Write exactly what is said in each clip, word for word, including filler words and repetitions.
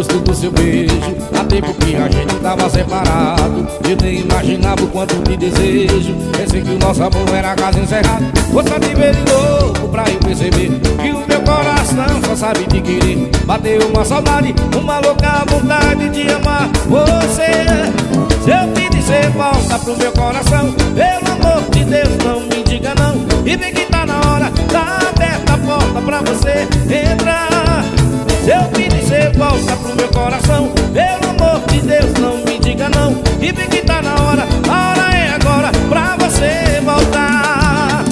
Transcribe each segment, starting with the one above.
gosto do seu beijo. Há tempo que a gente tava separado, eu nem imaginava o quanto te desejo. Pensei que o nosso amor era caso encerrado. Vou só te ver de novo pra eu perceber que o meu coração só sabe te querer. Bateu uma saudade, uma louca vontade de amar você. Se eu te disser volta pro meu coração, pelo amor de Deus não me diga não. E vem que tá na hora, tá aberta a porta pra você entrar. Se eu te disser volta pro meu coração, pelo amor de Deus não me diga não. E vem que tá na hora, a hora é agora pra você voltar.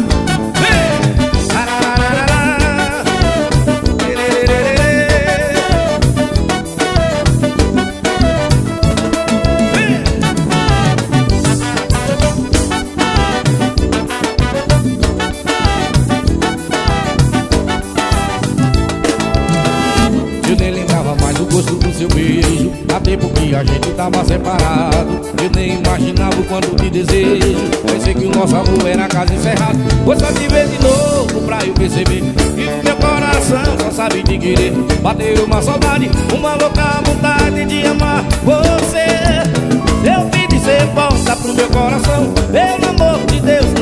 Eu nem lembrava mais o gosto do seu beijo. Há tempo que a gente tava separado, eu nem imaginava o quanto te desejo. Pensei que o nosso amor era caso encerrado. Vou só te ver de novo pra eu perceber que o meu coração só sabe te querer. Bateu uma saudade, uma louca vontade de amar você. Se eu te disser volta pro meu coração, pelo amor de Deus